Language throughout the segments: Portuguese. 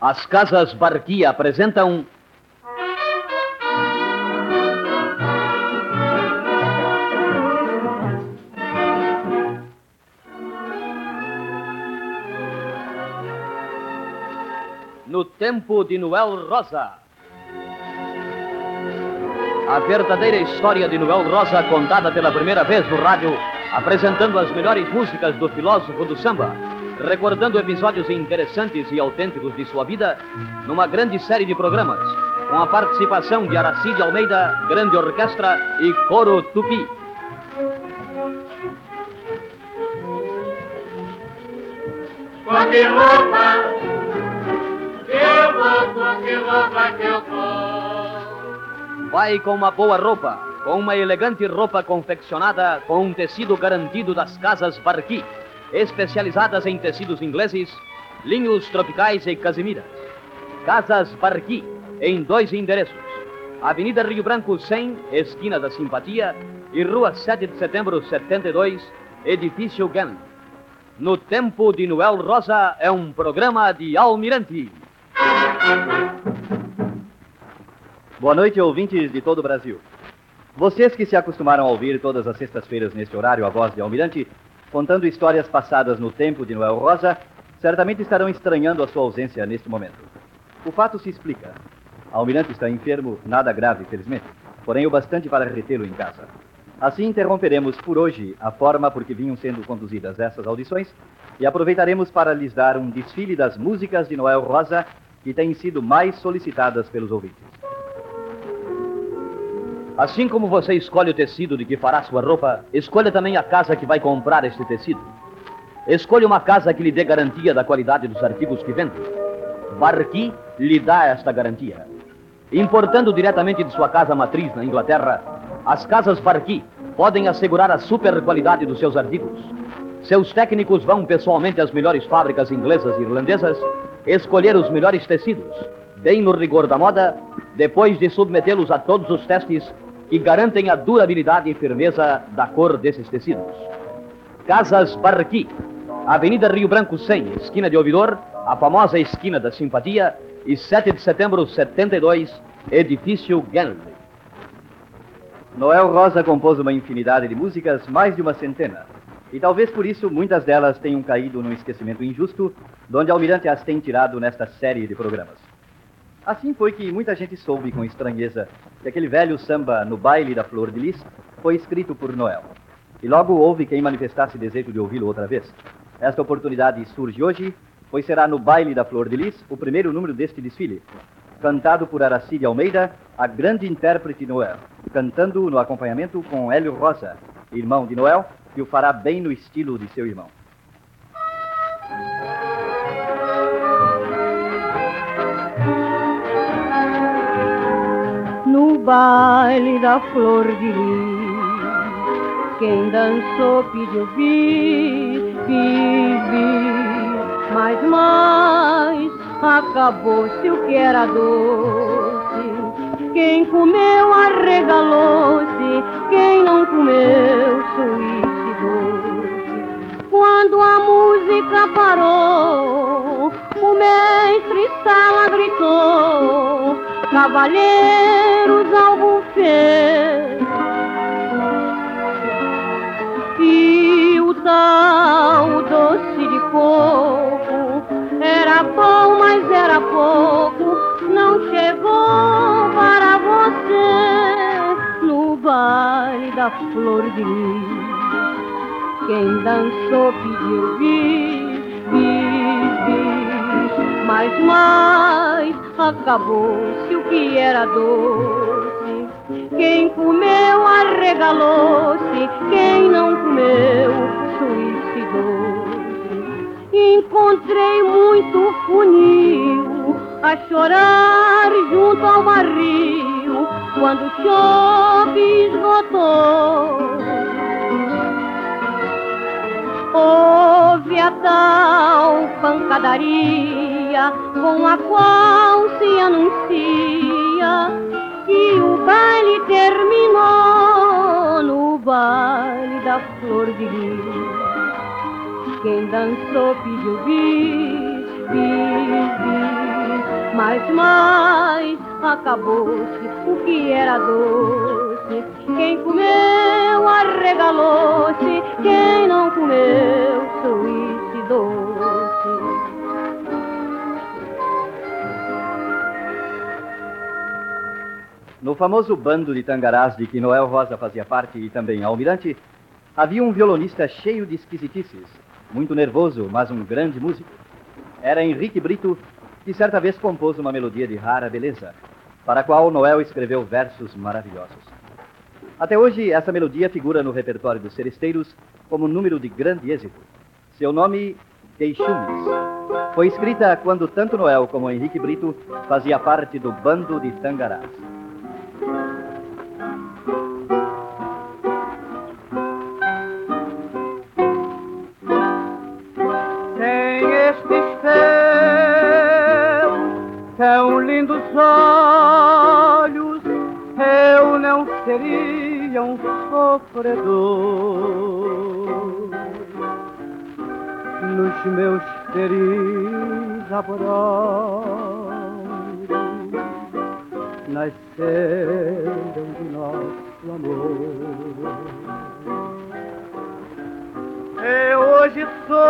As Casas Barqui apresentam... No Tempo de Noel Rosa. A verdadeira história de Noel Rosa contada pela primeira vez no rádio, apresentando as melhores músicas do filósofo do samba, recordando episódios interessantes e autênticos de sua vida, numa grande série de programas, com a participação de Aracide Almeida, grande orquestra e coro tupi. Com que roupa eu vou, com que roupa que eu vou? Vai com uma boa roupa, com uma elegante roupa confeccionada com um tecido garantido das Casas Barqui, especializadas em tecidos ingleses, linhos tropicais e casimiras. Casas Barqui, em 2 endereços: Avenida Rio Branco 100, esquina da Simpatia, e Rua 7 de Setembro 72, Edifício Gann. No Tempo de Noel Rosa é um programa de Almirante. Boa noite, ouvintes de todo o Brasil. Vocês que se acostumaram a ouvir todas as sextas-feiras neste horário a voz de Almirante, contando histórias passadas no Tempo de Noel Rosa, certamente estarão estranhando a sua ausência neste momento. O fato se explica. Almirante está enfermo, nada grave, felizmente, porém o bastante para retê-lo em casa. Assim interromperemos por hoje a forma por que vinham sendo conduzidas essas audições e aproveitaremos para lhes dar um desfile das músicas de Noel Rosa que têm sido mais solicitadas pelos ouvintes. Assim como você escolhe o tecido de que fará sua roupa, escolha também a casa que vai comprar este tecido. Escolha uma casa que lhe dê garantia da qualidade dos artigos que vende. Barqui lhe dá esta garantia. Importando diretamente de sua casa matriz na Inglaterra, as Casas Barqui podem assegurar a super qualidade dos seus artigos. Seus técnicos vão pessoalmente às melhores fábricas inglesas e irlandesas escolher os melhores tecidos, bem no rigor da moda, depois de submetê-los a todos os testes que garantem a durabilidade e firmeza da cor desses tecidos. Casas Barqui, Avenida Rio Branco 100, esquina de Ouvidor, a famosa esquina da Simpatia, e 7 de Setembro 72, Edifício Gann. Noel Rosa compôs uma infinidade de músicas, mais de uma centena, e talvez por isso muitas delas tenham caído num esquecimento injusto, donde Almirante as tem tirado nesta série de programas. Assim foi que muita gente soube com estranheza que aquele velho samba No Baile da Flor de Lis foi escrito por Noel. E logo houve quem manifestasse desejo de ouvi-lo outra vez. Esta oportunidade surge hoje, pois será No Baile da Flor de Lis o primeiro número deste desfile, cantado por Aracide Almeida, a grande intérprete Noel, cantando no acompanhamento com Hélio Rosa, irmão de Noel, que o fará bem no estilo de seu irmão. No baile da Flor de Lis, quem dançou pediu bis, mas acabou-se o que era doce. Quem comeu arregalou-se, quem não comeu suicidou-se. Quando a música parou, o mestre Sala gritou: cavalheiros ao buffet. E o tal doce de coco era bom, mas era pouco, não chegou para você. No baile da Flor de Lis, quem dançou pediu bis, mas acabou-se o que era doce. Quem comeu arregalou-se, quem não comeu suicidou-se. Encontrei muito funil a chorar junto ao barril quando o chope esgotou. Houve a tal pancadaria com a qual se anuncia que o baile terminou. No baile da Flor de Lis, quem dançou pediu bis, Mas acabou-se o que era doce. Quem comeu arregalou-se, quem não comeu suicidou-se. No famoso bando de tangarás de que Noel Rosa fazia parte e também Almirante, havia um violonista cheio de esquisitices, muito nervoso, mas um grande músico. Era Henrique Brito, que certa vez compôs uma melodia de rara beleza, para a qual Noel escreveu versos maravilhosos. Até hoje, essa melodia figura no repertório dos seresteiros como número de grande êxito. Seu nome, Queixumes. Foi escrita quando tanto Noel como Henrique Brito fazia parte do bando de tangarás. Tão lindos olhos, eu não seria um sofredor. Nos meus feris amorosos nasceram do nosso amor. Eu hoje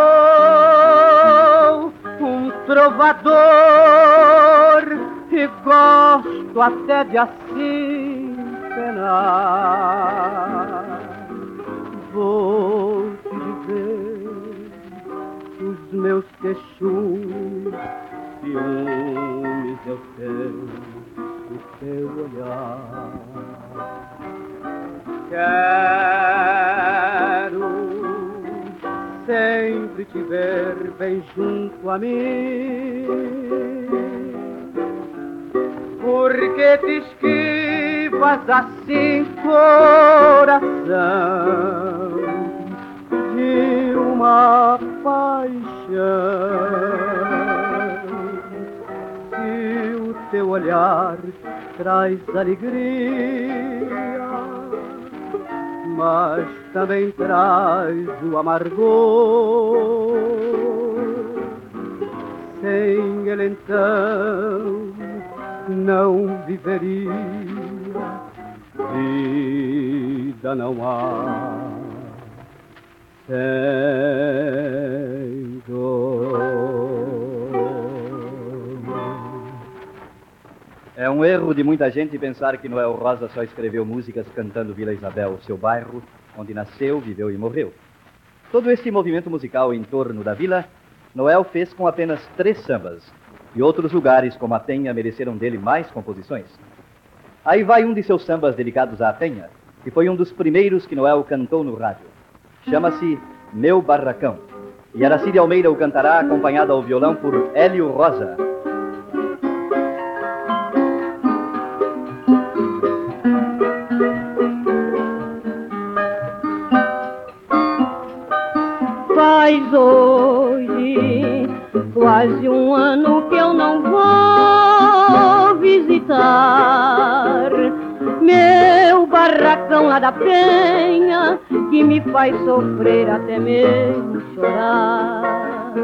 sou um trovador e gosto até de assim penar. Vou te dizer os meus queixumes, ciúmes eu tenho o teu olhar. Quero sempre te ver bem junto a mim, porque te esquivas assim, coração, de uma paixão. Se o teu olhar traz alegria, mas também traz o amargor. Sem ele então não viveria, vida não há sem dor. É um erro de muita gente pensar que Noel Rosa só escreveu músicas cantando Vila Isabel, seu bairro, onde nasceu, viveu e morreu. Todo esse movimento musical em torno da vila, Noel fez com apenas 3 sambas, e outros lugares, como a Penha, mereceram dele mais composições. Aí vai um de seus sambas dedicados à Penha, que foi um dos primeiros que Noel cantou no rádio. Chama-se Meu Barracão, e Aracide Almeida o cantará acompanhada ao violão por Hélio Rosa. Faz hoje quase um ano que eu não vou visitar meu barracão lá da Penha, que me faz sofrer até mesmo chorar.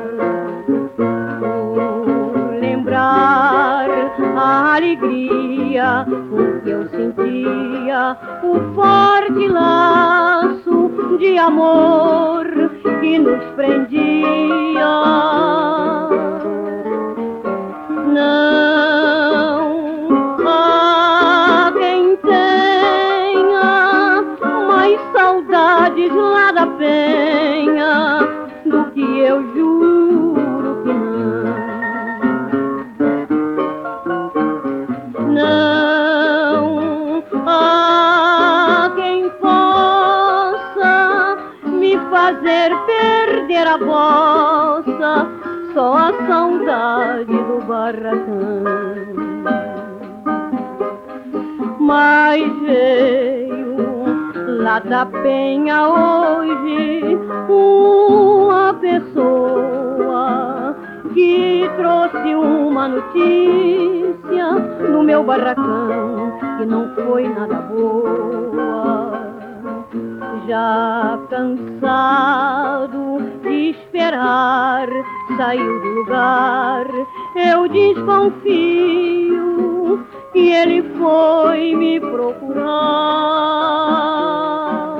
Por lembrar a alegria com que eu sentia o forte laço de amor que nos prendia. Não há quem tenha mais saudades lá da Penha do que eu, juro que não. Não há quem possa me fazer perder a bossa, só a saudade do barracão. Mas veio lá da Penha hoje uma pessoa que trouxe uma notícia do meu barracão que não foi nada boa. já cansado de esperar, saiu do lugar. Eu desconfio que ele foi me procurar.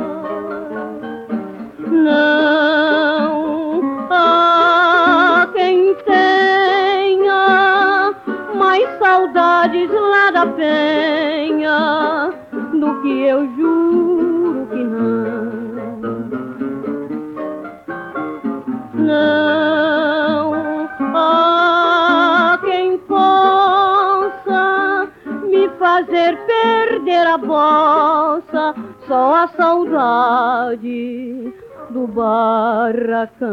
Não há quem tenha mais saudades lá da penha do que eu juro que não. Não há quem possa me fazer perder a bossa, só a saudade do barracão.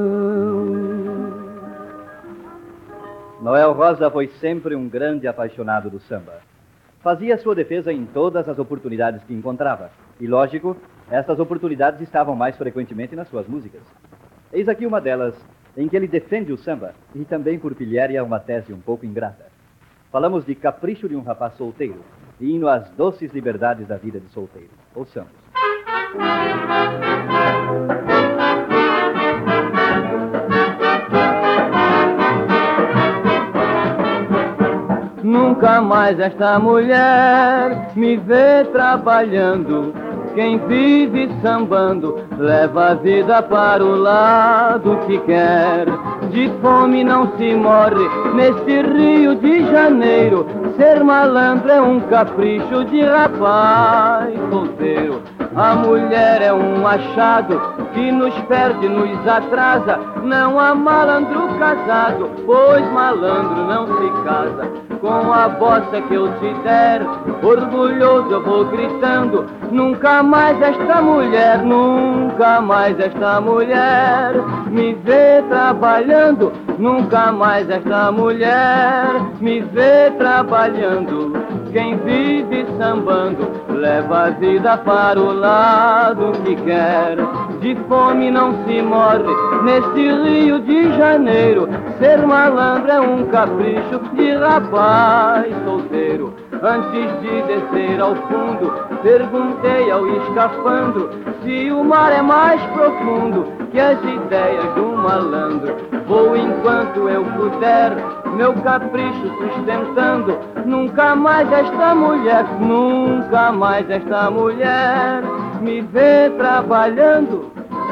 Noel Rosa foi sempre um grande apaixonado do samba. Fazia sua defesa em todas as oportunidades que encontrava. E, lógico, essas oportunidades estavam mais frequentemente nas suas músicas. Eis aqui uma delas, em que ele defende o samba, e também por pilhéria uma tese um pouco ingrata. Falamos de Capricho de um Rapaz Solteiro, hino às doces liberdades da vida de solteiro. Ouçamos. Nunca mais esta mulher me vê trabalhando. Quem vive sambando leva a vida para o lado que quer. De fome não se morre neste Rio de Janeiro. Ser malandro é um capricho de rapaz solteiro. A mulher é um achado que nos perde, nos atrasa. Não há malandro casado, pois malandro não se casa. Com a bossa que eu te der, orgulhoso eu vou gritando. Nunca mais esta mulher, nunca mais esta mulher me vê trabalhando. Nunca mais esta mulher me vê trabalhando. Quem vive sambando leva a vida para o lado que quer. De fome não se morre neste Rio de Janeiro. Ser malandro é um capricho de rapaz solteiro. Antes de descer ao fundo, perguntei ao escafandro se o mar é mais profundo que as ideias do malandro. Vou enquanto eu puder, meu capricho sustentando. Nunca mais esta mulher, nunca mais esta mulher me vê trabalhando.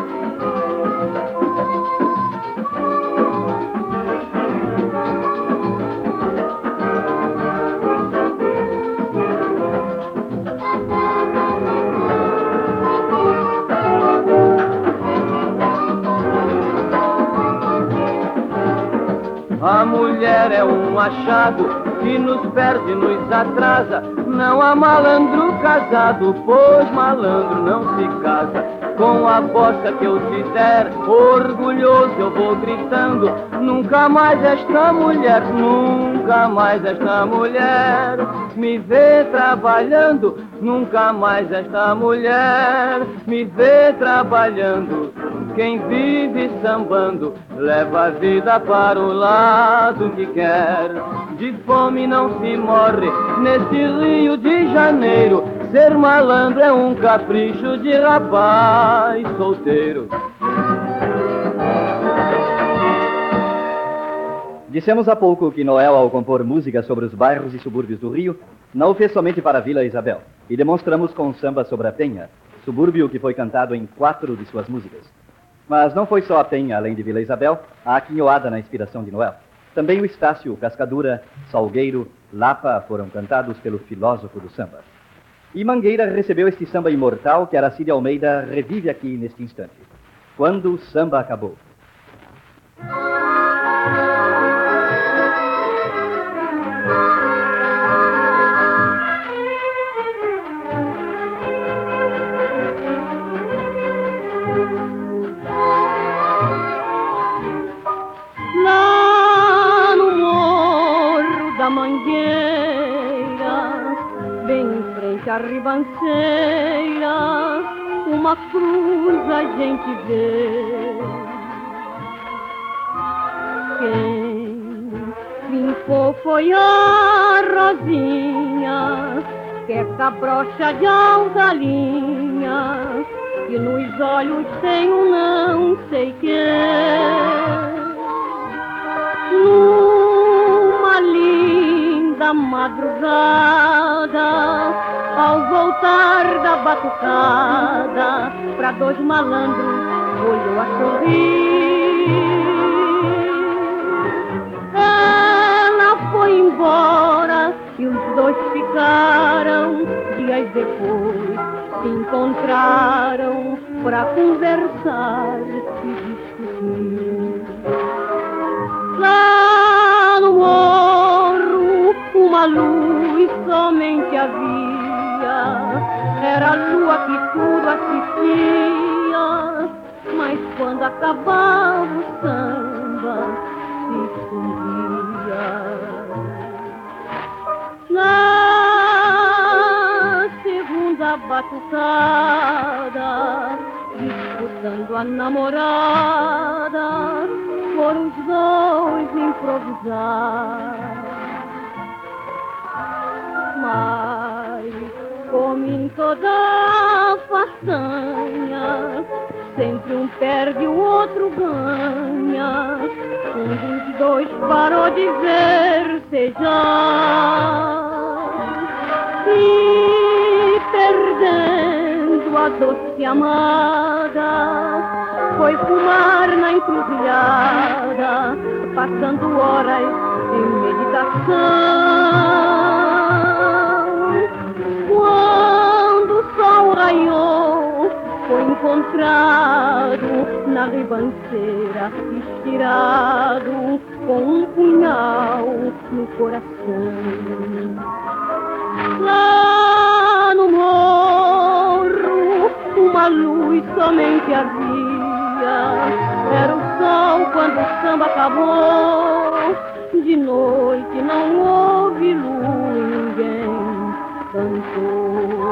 A mulher é um achado que nos perde, nos atrasa. Não há malandro casado, pois malandro não se casa. Com a bossa que eu te der, orgulhoso eu vou gritando. Nunca mais esta mulher, nunca mais esta mulher me vê trabalhando. Nunca mais esta mulher me vê trabalhando. Quem vive sambando leva a vida para o lado que quer. De fome não se morre nesse Rio de Janeiro. Ser malandro é um capricho de rapaz solteiro. Dissemos há pouco que Noel, ao compor músicas sobre os bairros e subúrbios do Rio, não o fez somente para a Vila Isabel. E demonstramos com o samba sobre a Penha, subúrbio que foi cantado em 4 de suas músicas. Mas não foi só a Penha, além de Vila Isabel, a aquinhoada na inspiração de Noel. Também o Estácio, Cascadura, Salgueiro, Lapa foram cantados pelo filósofo do samba. E Mangueira recebeu este samba imortal que Aracide Almeida revive aqui neste instante. Quando o samba acabou. Lá no morro da Mangueira, bem em frente à ribanceira, uma cruz a gente vê. Quem limpou foi a Rosinha, que é cabrocha de alta linha, que nos olhos tem um não sei quem. Numa linda madrugada, ao voltar da batucada, pra dois malandros olhou a sorrir. Ela foi embora e os dois ficaram. Dias depois se encontraram pra conversar e discutir. Lá no morro uma luz somente havia, era a lua que tudo assistia, mas quando acabava o samba se escondia. Na segunda batucada, disputando a namorada, foram os dois improvisar. Mas, como em toda façanha, sempre um perde, o outro ganha. Um dos dois parou de versejar e, perdendo a doce amada, foi fumar na encruzilhada, passando horas em meditação. Quando o sol raiou, foi encontrado na ribanceira, estirado, com um punhal no coração. Lá no morro, uma luz somente havia, era o sol quando o samba acabou. De noite não houve luz, ninguém cantou.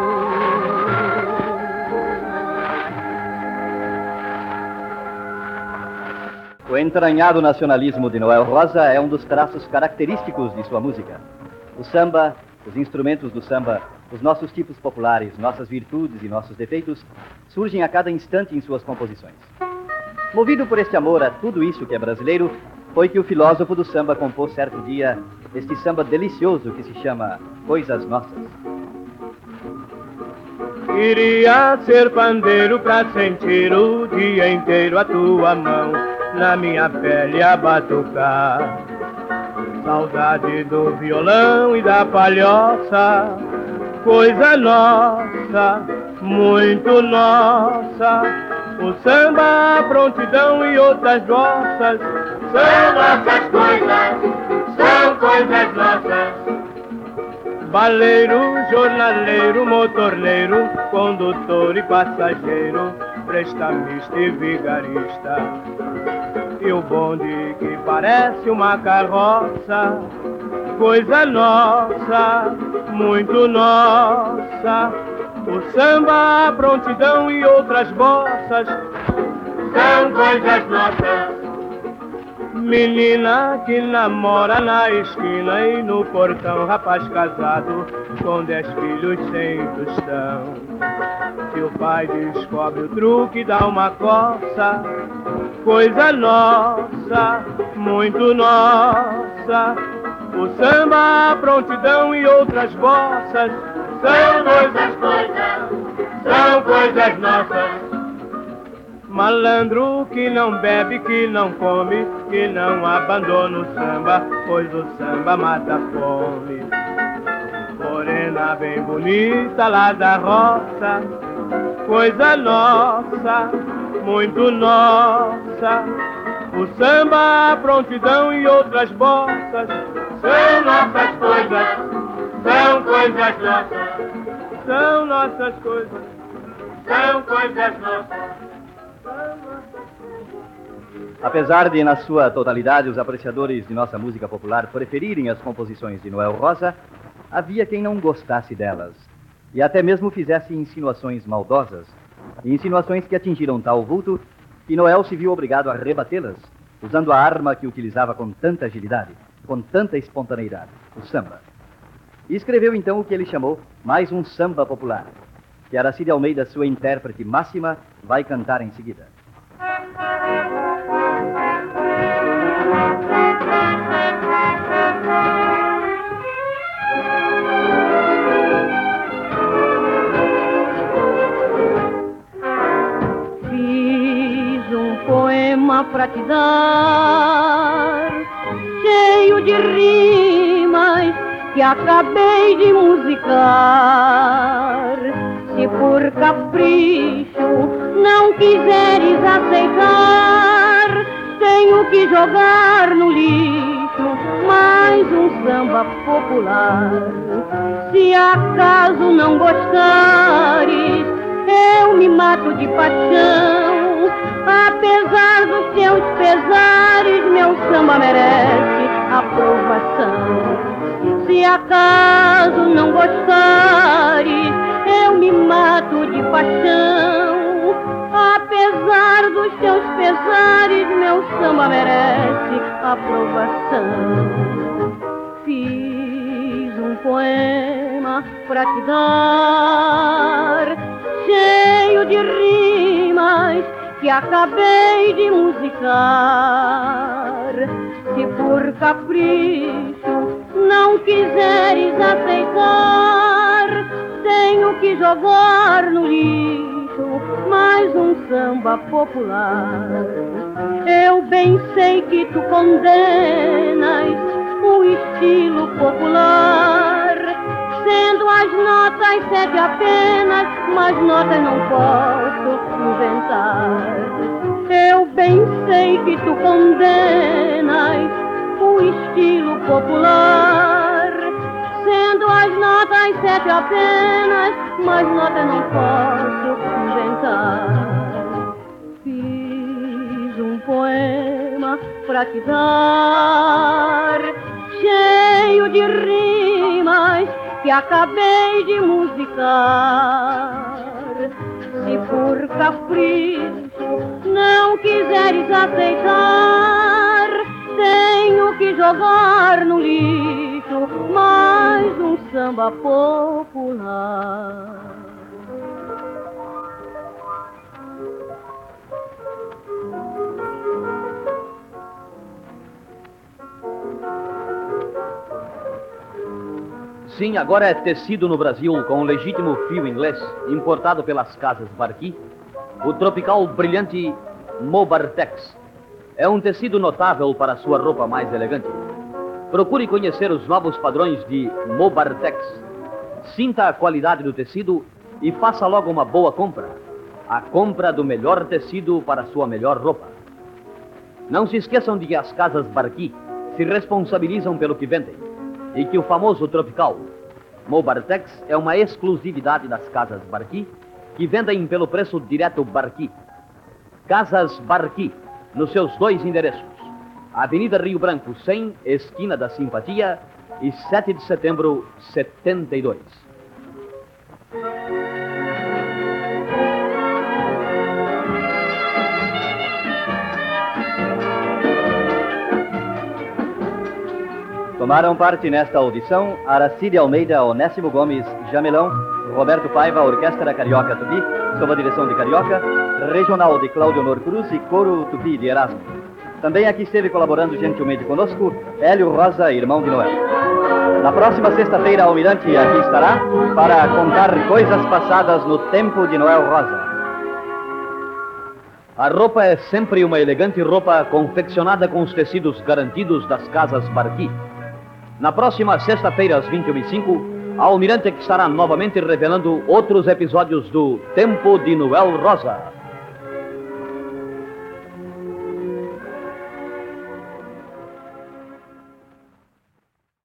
O entranhado nacionalismo de Noel Rosa é um dos traços característicos de sua música. O samba, os instrumentos do samba, os nossos tipos populares, nossas virtudes e nossos defeitos surgem a cada instante em suas composições. Movido por este amor a tudo isso que é brasileiro, foi que o filósofo do samba compôs certo dia este samba delicioso que se chama Coisas Nossas. Queria ser pandeiro pra sentir o dia inteiro a tua mão na minha pele a batucar. Saudade do violão e da palhoça, coisa nossa, muito nossa. O samba, a prontidão e outras nossas São nossas coisas, são coisas nossas. Baleiro, jornaleiro, motorneiro, condutor e passageiro, prestamista e vigarista. E o bonde que parece uma carroça, coisa nossa, muito nossa. O samba, a prontidão e outras bossas São coisas nossas. Menina que namora na esquina e no portão, rapaz casado com 10 filhos sem tostão. Se o pai descobre o truque, dá uma coça, coisa nossa, muito nossa. O samba, a prontidão e outras bossas São nossas coisas, são coisas nossas. Malandro que não bebe, que não come, que não abandona o samba, pois o samba mata a fome. Morena bem bonita lá da roça, coisa nossa, muito nossa. O samba, a prontidão e outras bossas São nossas coisas, são coisas nossas. são nossas coisas. São coisas nossas. Apesar de, na sua totalidade, os apreciadores de nossa música popular preferirem as composições de Noel Rosa, havia quem não gostasse delas, e até mesmo fizesse insinuações maldosas, insinuações que atingiram tal vulto que Noel se viu obrigado a rebatê-las, usando a arma que utilizava com tanta agilidade, com tanta espontaneidade, o samba. E escreveu então o que ele chamou mais um samba popular. que Aracide Almeida, sua intérprete máxima, vai cantar em seguida. Fiz um poema pra te dar, cheio de rimas que acabei de musicar. Se por capricho não quiseres aceitar, tenho que jogar no lixo mais um samba popular. Se acaso não gostares, eu me mato de paixão. Apesar dos teus pesares, meu samba merece aprovação. Se acaso não gostares, eu me mato de paixão. Apesar dos teus pesares, meu samba merece aprovação. Fiz um poema pra te dar, cheio de rimas que acabei de musicar. Se por capricho não quiseres aceitar, tenho que jogar no lixo mais um samba popular. Eu bem sei que tu condenas o estilo popular, sendo as notas 7 apenas, mas notas não posso inventar. Eu bem sei que tu condenas o estilo popular, sendo as notas 7 apenas, mas notas não posso inventar. Fiz um poema pra te dar, cheio de rimas que acabei de musicar. Se por capricho não quiseres aceitar, tenho que jogar no lixo mais um samba popular. Sim, agora é tecido no Brasil com um legítimo fio inglês, importado pelas casas Barqui, o tropical brilhante Mobartex. É um tecido notável para sua roupa mais elegante. Procure conhecer os novos padrões de Mobartex. Sinta a qualidade do tecido e faça logo uma boa compra. A compra do melhor tecido para sua melhor roupa. Não se esqueçam de que as casas Barqui se responsabilizam pelo que vendem e que o famoso tropical Mobartex é uma exclusividade das casas Barqui, que vendem pelo preço direto Barqui. Casas Barqui, nos seus 2 endereços: Avenida Rio Branco 100, esquina da Simpatia, e 7 de setembro, 72. Tomaram parte nesta audição Aracide Almeida, Onésimo Gomes, Jamelão, Roberto Paiva, Orquestra Carioca Tupi, sob a direção de Carioca, Regional de Cláudio Honor Cruz e Coro Tupi de Erasmo. Também aqui esteve colaborando gentilmente conosco Hélio Rosa, irmão de Noel. Na próxima sexta-feira, Almirante aqui estará para contar coisas passadas no tempo de Noel Rosa. A roupa é sempre uma elegante roupa confeccionada com os tecidos garantidos das casas Barqui. Na próxima sexta-feira, às 21h05, a Almirante que estará novamente revelando outros episódios do Tempo de Noel Rosa.